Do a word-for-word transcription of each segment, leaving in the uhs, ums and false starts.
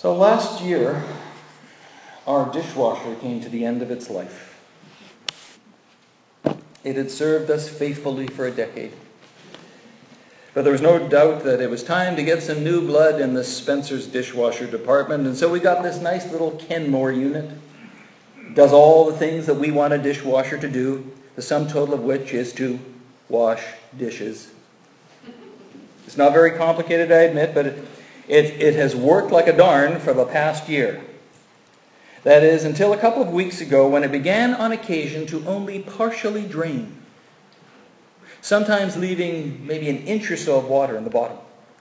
So last year, our dishwasher came to the end of its life. It had served us faithfully for a decade. But there was no doubt that it was time to get some new blood in the Spencer's dishwasher department, and so we got this nice little Kenmore unit. It does all the things that we want a dishwasher to do, the sum total of which is to wash dishes. It's not very complicated, I admit, but it, it, it has worked like a darn for the past year. That is, until a couple of weeks ago when it began on occasion to only partially drain, sometimes leaving maybe an inch or so of water in the bottom.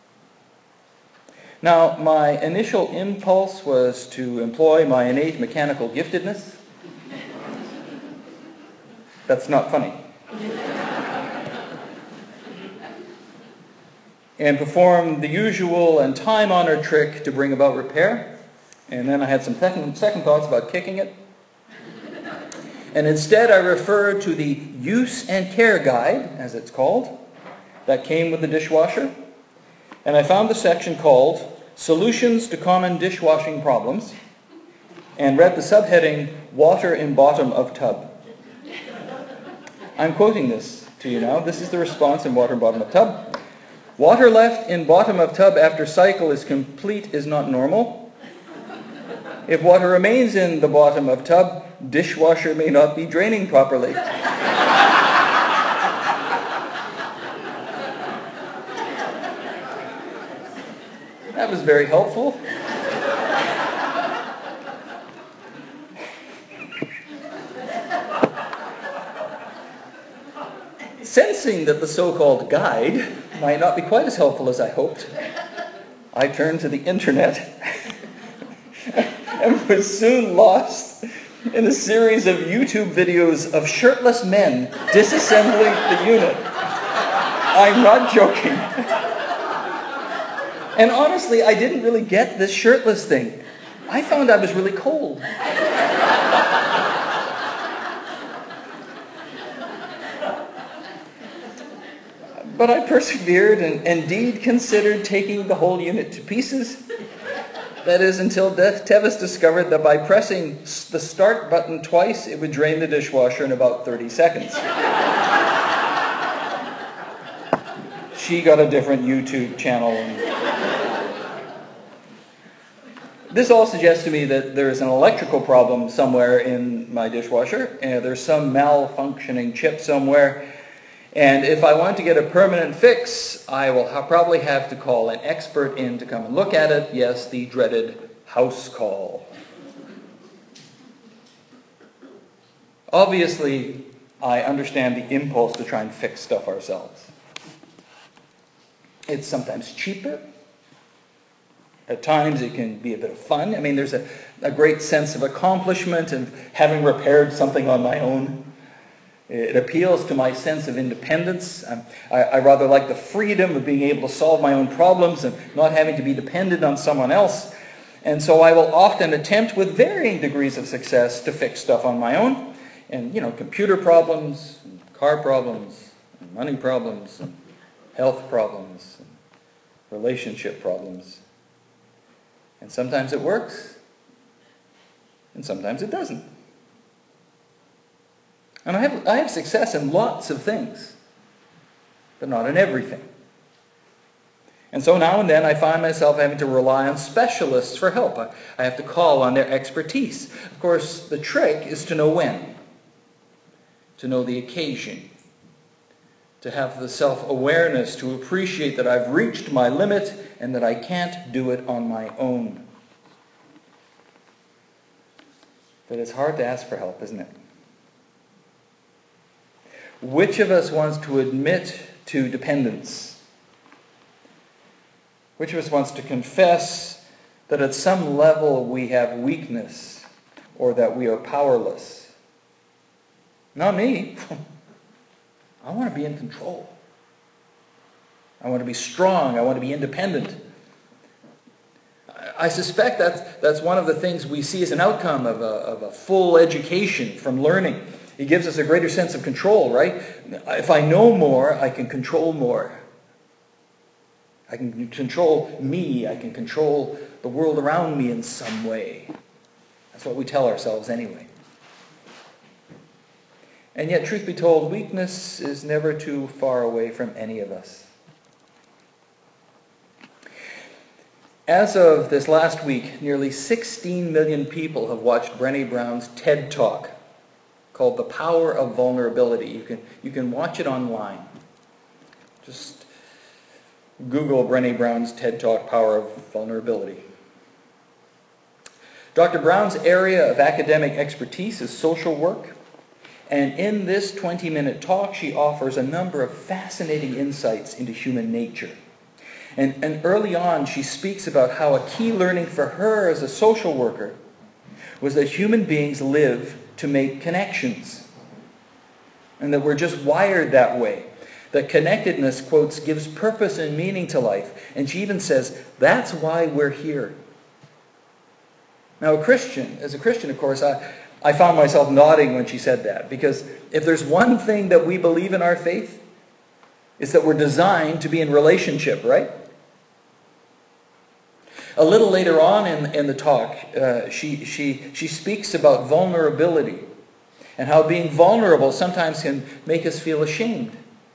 Now, my initial impulse was to employ my innate mechanical giftedness. That's not funny. And perform the usual and time-honored trick to bring about repair. And then I had some second, second thoughts about kicking it. And instead I referred to the use and care guide, as it's called, that came with the dishwasher. And I found the section called Solutions to Common Dishwashing Problems, and read the subheading, Water in Bottom of Tub. I'm quoting this to you now. This is the response in Water in Bottom of Tub. Water left in bottom of tub after cycle is complete is not normal. If water remains in the bottom of tub, dishwasher may not be draining properly. That was very helpful. Sensing that the so-called guide might not be quite as helpful as I hoped, I turned to the internet and was soon lost in a series of YouTube videos of shirtless men disassembling the unit. I'm not joking. And honestly, I didn't really get this shirtless thing. I found I was really cold. But I persevered and indeed considered taking the whole unit to pieces. That is, until Tevis discovered that by pressing the start button twice, it would drain the dishwasher in about thirty seconds. She got a different YouTube channel. This all suggests to me that there's an electrical problem somewhere in my dishwasher, and there's some malfunctioning chip somewhere. And if I want to get a permanent fix, I will ha- probably have to call an expert in to come and look at it. Yes, the dreaded house call. Obviously, I understand the impulse to try and fix stuff ourselves. It's sometimes cheaper. At times it can be a bit of fun. I mean, there's a, a great sense of accomplishment and having repaired something on my own. It appeals to my sense of independence. I, I rather like the freedom of being able to solve my own problems and not having to be dependent on someone else. And so I will often attempt with varying degrees of success to fix stuff on my own. And, you know, computer problems, and car problems, and money problems, and health problems, and relationship problems. And sometimes it works, and sometimes it doesn't. And I have, I have success in lots of things, but not in everything. And so now and then I find myself having to rely on specialists for help. I, I have to call on their expertise. Of course, the trick is to know when, to know the occasion, to have the self-awareness to appreciate that I've reached my limit and that I can't do it on my own. But it's hard to ask for help, isn't it? Which of us wants to admit to dependence? Which of us wants to confess that at some level we have weakness or that we are powerless? Not me. I want to be in control. I want to be strong. I want to be independent. I suspect that's, that's one of the things we see as an outcome of a, of a full education from learning. It gives us a greater sense of control, right? If I know more, I can control more. I can control me. I can control the world around me in some way. That's what we tell ourselves anyway. And yet, truth be told, weakness is never too far away from any of us. As of this last week, nearly sixteen million people have watched Brené Brown's TED Talk called The Power of Vulnerability. You can, you can watch it online. Just Google Brené Brown's TED Talk, Power of Vulnerability. Doctor Brown's area of academic expertise is social work. And in this twenty-minute talk, she offers a number of fascinating insights into human nature. And, and early on, she speaks about how a key learning for her as a social worker was that human beings live to make connections. And that we're just wired that way. That connectedness, quotes, gives purpose and meaning to life. And she even says, that's why we're here. Now, a Christian, as a Christian, of course, I, I found myself nodding when she said that. Because if there's one thing that we believe in our faith, it's that we're designed to be in relationship, right? A little later on in, in the talk, uh, she, she, she speaks about vulnerability and how being vulnerable sometimes can make us feel ashamed.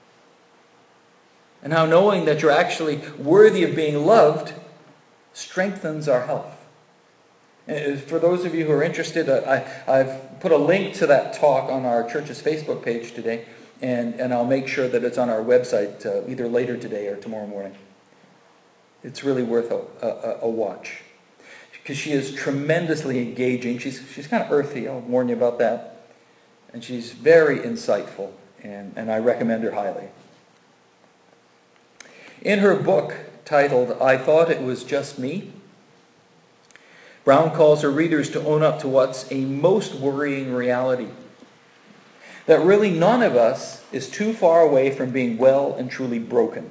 And how knowing that you're actually worthy of being loved strengthens our health. And for those of you who are interested, I, I've put a link to that talk on our church's Facebook page today, and, and I'll make sure that it's on our website uh, either later today or tomorrow morning. It's really worth a, a, a watch. Because she is tremendously engaging. She's, she's kind of earthy, I'll warn you about that. And she's very insightful, and, and I recommend her highly. In her book titled, I Thought It Was Just Me, Brown calls her readers to own up to what's a most worrying reality. That really none of us is too far away from being well and truly broken.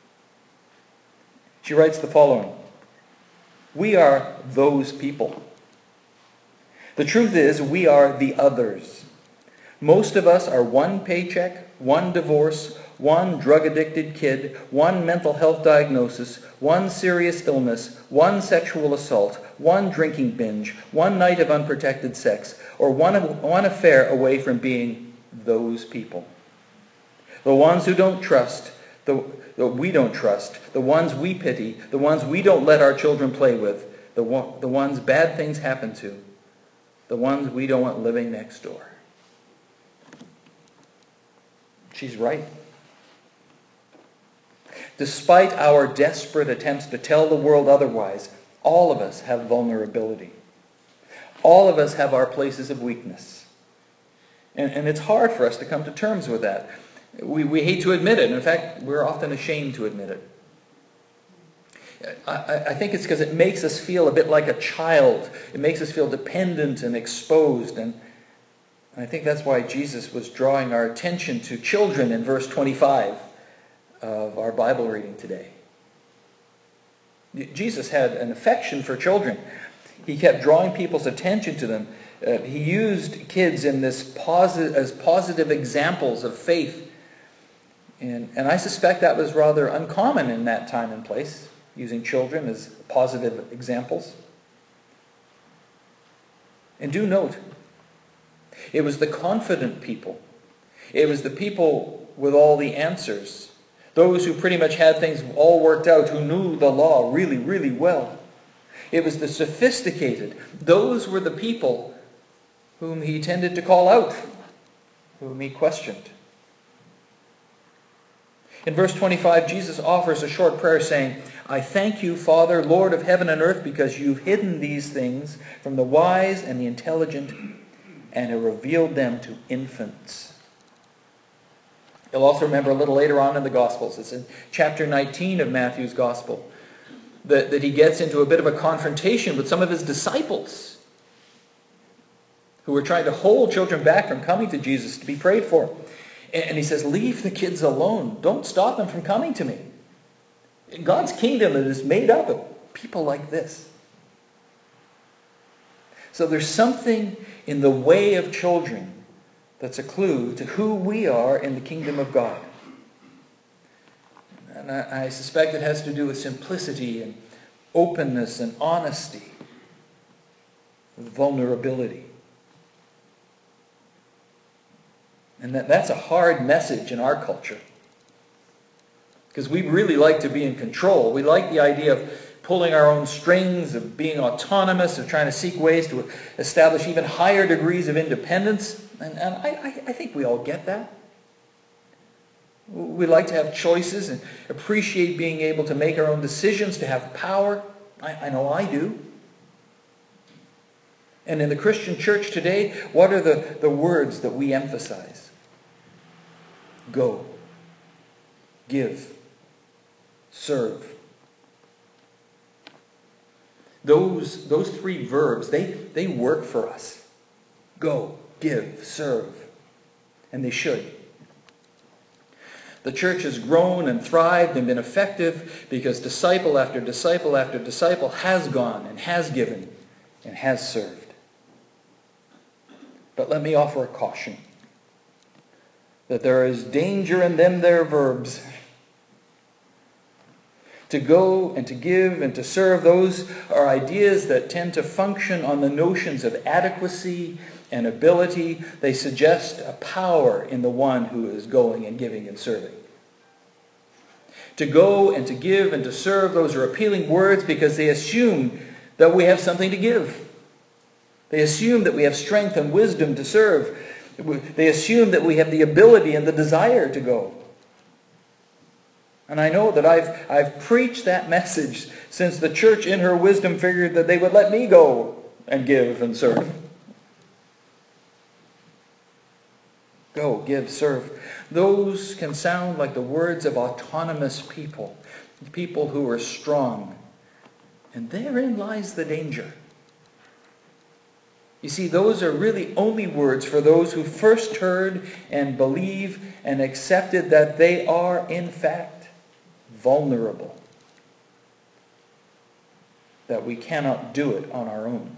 She writes the following: we are those people. The truth is, we are the others. Most of us are one paycheck, one divorce, one drug-addicted kid, one mental health diagnosis, one serious illness, one sexual assault, one drinking binge, one night of unprotected sex, or one, one affair away from being those people. The ones who don't trust, the, the we don't trust, the ones we pity, the ones we don't let our children play with, the, one, the ones bad things happen to, the ones we don't want living next door. She's right. Despite our desperate attempts to tell the world otherwise, all of us have vulnerability. All of us have our places of weakness. And, and it's hard for us to come to terms with that. We, we hate to admit it. In fact, we're often ashamed to admit it. I, I think it's because it makes us feel a bit like a child. It makes us feel dependent and exposed. And I think that's why Jesus was drawing our attention to children in verse twenty-five of our Bible reading today. Jesus had an affection for children. He kept drawing people's attention to them. Uh, he used kids in this posi- as positive examples of faith. And, and I suspect that was rather uncommon in that time and place, using children as positive examples. And do note, it was the confident people. It was the people with all the answers. Those who pretty much had things all worked out, who knew the law really, really well. It was the sophisticated. Those were the people whom he tended to call out, whom he questioned. In verse twenty-five, Jesus offers a short prayer saying, I thank you, Father, Lord of heaven and earth, because you've hidden these things from the wise and the intelligent and have revealed them to infants. You'll also remember a little later on in the Gospels, it's in chapter nineteen of Matthew's Gospel, that, that he gets into a bit of a confrontation with some of his disciples who were trying to hold children back from coming to Jesus to be prayed for. And he says, leave the kids alone. Don't stop them from coming to me. God's kingdom is made up of people like this. So there's something in the way of children that's a clue to who we are in the kingdom of God. And I, I suspect it has to do with simplicity and openness and honesty, vulnerability. And that, that's a hard message in our culture. Because we really like to be in control. We like the idea of pulling our own strings, of being autonomous, of trying to seek ways to establish even higher degrees of independence. And, and I, I think we all get that. We like to have choices and appreciate being able to make our own decisions, to have power. I, I know I do. And in the Christian church today, what are the, the words that we emphasize? Go. Give. Serve. Those, those three verbs, they, they work for us. Go, give, serve. And they should. The church has grown and thrived and been effective because disciple after disciple after disciple has gone and has given and has served. But let me offer a caution that there is danger in them their verbs. To go and to give and to serve, those are ideas that tend to function on the notions of adequacy and ability. They suggest a power in the one who is going and giving and serving. To go and to give and to serve, those are appealing words because they assume that we have something to give. They assume that we have strength and wisdom to serve. They assume that we have the ability and the desire to go. And I know that I've, I've preached that message since the church in her wisdom figured that they would let me go and give and serve. Go, give, serve. Those can sound like the words of autonomous people, people who are strong. And therein lies the danger. You see, those are really only words for those who first heard and believe and accepted that they are, in fact, vulnerable. That we cannot do it on our own.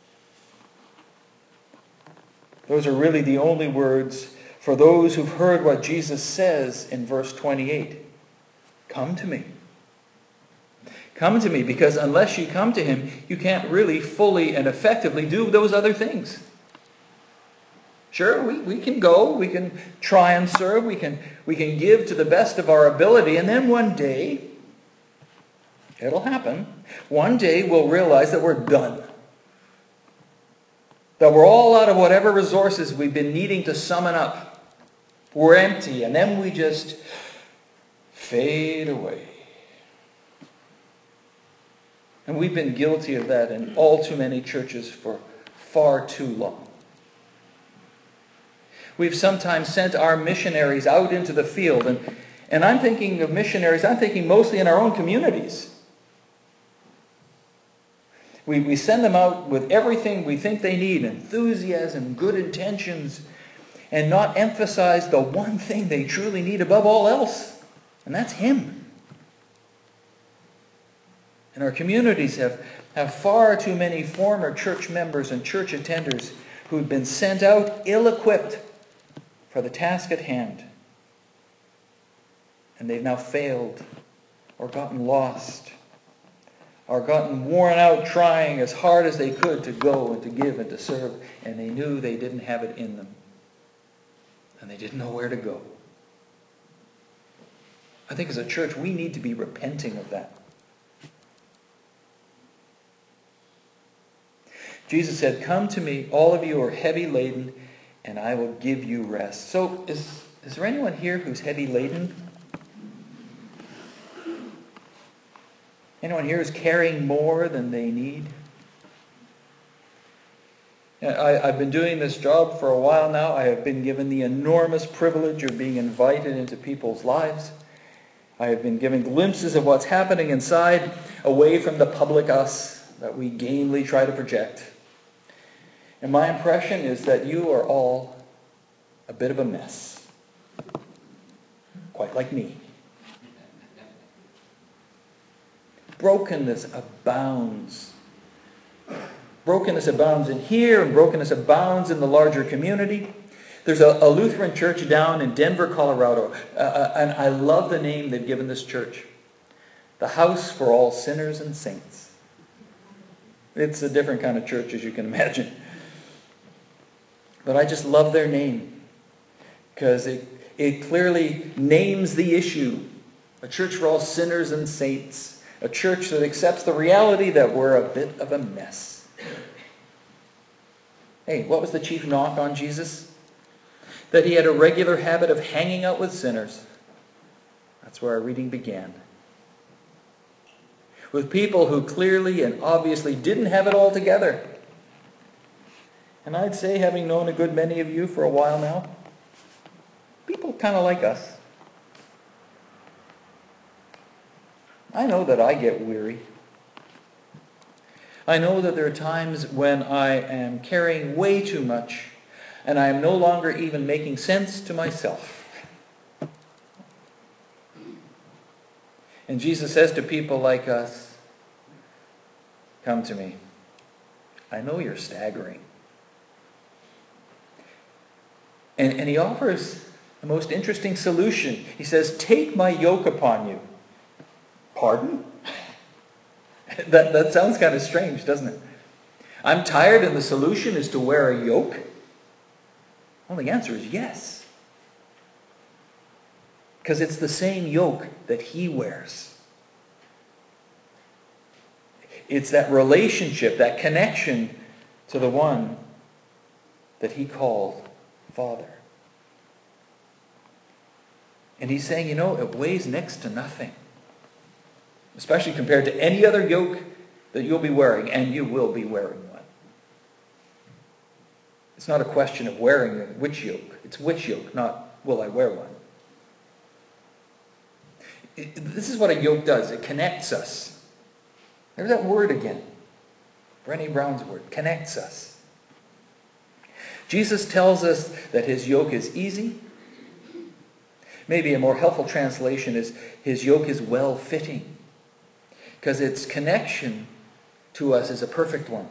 Those are really the only words for those who've heard what Jesus says in verse twenty-eight. Come to me. Come to me, because unless you come to him, you can't really fully and effectively do those other things. Sure, we, we can go, we can try and serve, we can, we can give to the best of our ability, and then one day, it'll happen. One day we'll realize that we're done. That we're all out of whatever resources we've been needing to summon up. We're empty, and then we just fade away. And we've been guilty of that in all too many churches for far too long. We've sometimes sent our missionaries out into the field, and, and I'm thinking of missionaries, I'm thinking mostly in our own communities. We, we send them out with everything we think they need, enthusiasm, good intentions, and not emphasize the one thing they truly need above all else, and that's him. And our communities have, have far too many former church members and church attenders who've been sent out ill-equipped for the task at hand. And they've now failed or gotten lost or gotten worn out trying as hard as they could to go and to give and to serve. And they knew they didn't have it in them. And they didn't know where to go. I think as a church we need to be repenting of that. Jesus said, come to me, all of you who are heavy laden, and I will give you rest. So is, is there anyone here who's heavy laden? Anyone here who's carrying more than they need? I, I've been doing this job for a while now. I have been given the enormous privilege of being invited into people's lives. I have been given glimpses of what's happening inside, away from the public us that we gamely try to project. And my impression is that you are all a bit of a mess. Quite like me. Brokenness abounds. Brokenness abounds in here, and brokenness abounds in the larger community. There's a, a Lutheran church down in Denver, Colorado, uh, and I love the name they've given this church. The House for All Sinners and Saints. It's a different kind of church, as you can imagine. But I just love their name because it, it clearly names the issue. A church for all sinners and saints. A church that accepts the reality that we're a bit of a mess. Hey, what was the chief knock on Jesus? That he had a regular habit of hanging out with sinners. That's where our reading began. With people who clearly and obviously didn't have it all together. And I'd say, having known a good many of you for a while now, people kind of like us. I know that I get weary. I know that there are times when I am carrying way too much and I am no longer even making sense to myself. And Jesus says to people like us, come to me. I know you're staggering. And, and he offers the most interesting solution. He says, take my yoke upon you. Pardon? that, that sounds kind of strange, doesn't it? I'm tired and the solution is to wear a yoke? Well, the answer is yes. Because it's the same yoke that he wears. It's that relationship, that connection to the one that he called Father. And he's saying, you know, it weighs next to nothing. Especially compared to any other yoke that you'll be wearing, and you will be wearing one. It's not a question of wearing which yoke. It's which yoke, not will I wear one. It, this is what a yoke does. It connects us. There's that word again. Brené Brown's word. Connects us. Jesus tells us that his yoke is easy. Maybe a more helpful translation is his yoke is well-fitting. Because its connection to us is a perfect one.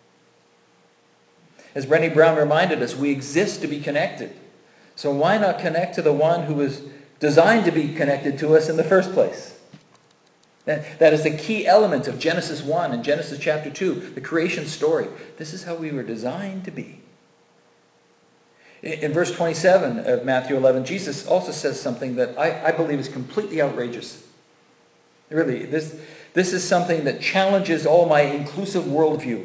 As Brené Brown reminded us, we exist to be connected. So why not connect to the one who was designed to be connected to us in the first place? That, that is the key element of Genesis one and Genesis chapter two, the creation story. This is how we were designed to be. In, in verse twenty-seven of Matthew eleven, Jesus also says something that I, I believe is completely outrageous. Really, this, this is something that challenges all my inclusive worldview.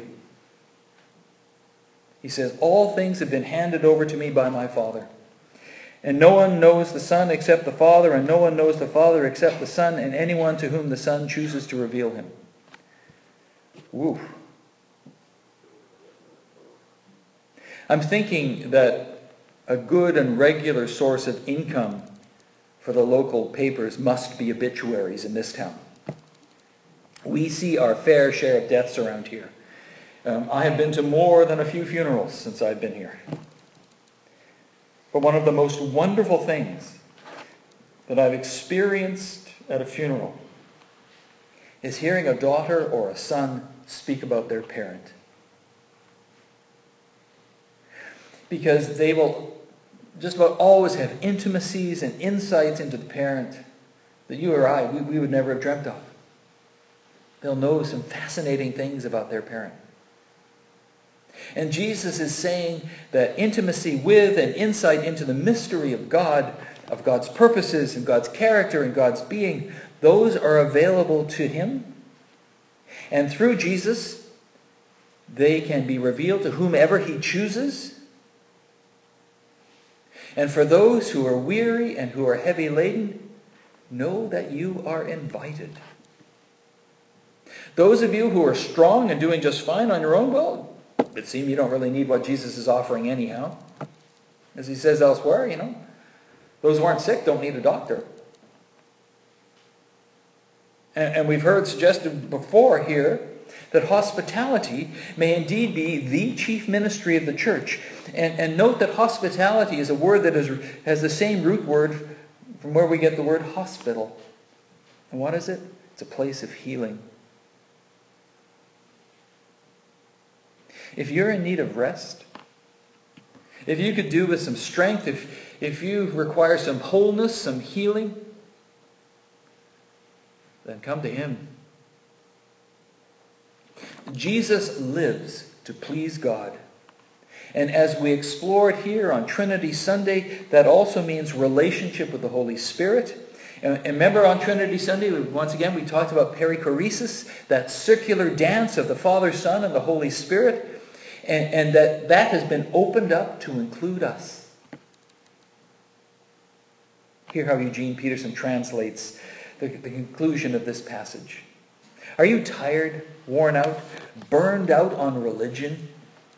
He says, all things have been handed over to me by my Father. And no one knows the Son except the Father, and no one knows the Father except the Son, and anyone to whom the Son chooses to reveal him. Woo. I'm thinking that a good and regular source of income for the local papers must be obituaries in this town. We see our fair share of deaths around here. Um, I have been to more than a few funerals since I've been here. But one of the most wonderful things that I've experienced at a funeral is hearing a daughter or a son speak about their parent. Because they will just about always have intimacies and insights into the parent that you or I, we, we would never have dreamt of. They'll know some fascinating things about their parent. And Jesus is saying that intimacy with and insight into the mystery of God, of God's purposes and God's character and God's being, those are available to him. And through Jesus, they can be revealed to whomever he chooses. And for those who are weary and who are heavy laden, know that you are invited. Those of you who are strong and doing just fine on your own, well, it seems you don't really need what Jesus is offering anyhow. As he says elsewhere, you know, those who aren't sick don't need a doctor. And, and we've heard suggested before here that hospitality may indeed be the chief ministry of the church. And, and note that hospitality is a word that is, has the same root word from where we get the word hospital. And what is it? It's a place of healing. If you're in need of rest, If you could do with some strength, if, if you require some wholeness, some healing, then come to him. Jesus lives to please God. And as we explored here on Trinity Sunday, that also means relationship with the Holy Spirit. And remember on Trinity Sunday, once again, we talked about perichoresis, that circular dance of the Father, Son, and the Holy Spirit. And, and that that has been opened up to include us. Hear how Eugene Peterson translates the, the conclusion of this passage. Are you tired, worn out, burned out on religion?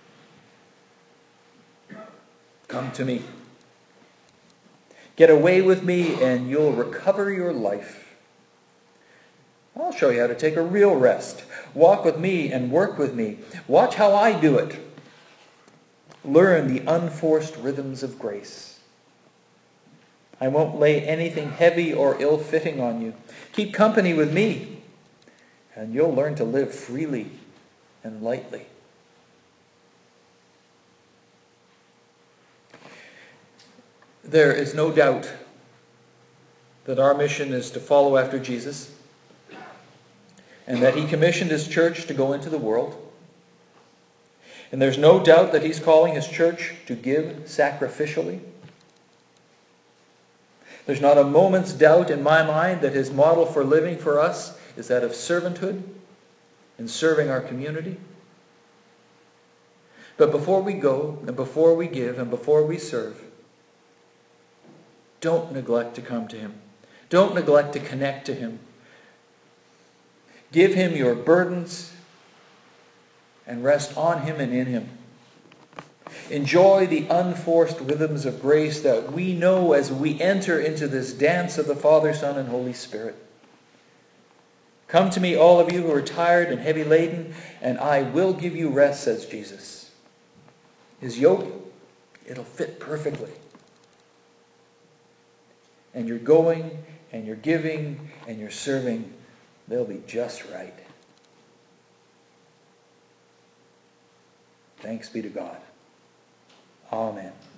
Come to me. Get away with me and you'll recover your life. I'll show you how to take a real rest. Walk with me and work with me. Watch how I do it. Learn the unforced rhythms of grace. I won't lay anything heavy or ill-fitting on you. Keep company with me, and you'll learn to live freely and lightly. There is no doubt that our mission is to follow after Jesus, and that he commissioned his church to go into the world. And there's no doubt that he's calling his church to give sacrificially. There's not a moment's doubt in my mind that his model for living for us is that of servanthood and serving our community. But before we go, and before we give, and before we serve, don't neglect to come to him. Don't neglect to connect to him. Give him your burdens and rest on him and in him. Enjoy the unforced rhythms of grace that we know as we enter into this dance of the Father, Son, and Holy Spirit. Come to me, all of you who are tired and heavy laden, and I will give you rest, says Jesus. His yoke, it'll fit perfectly. And you're going, and you're giving, and you're serving, they'll be just right. Thanks be to God. Amen.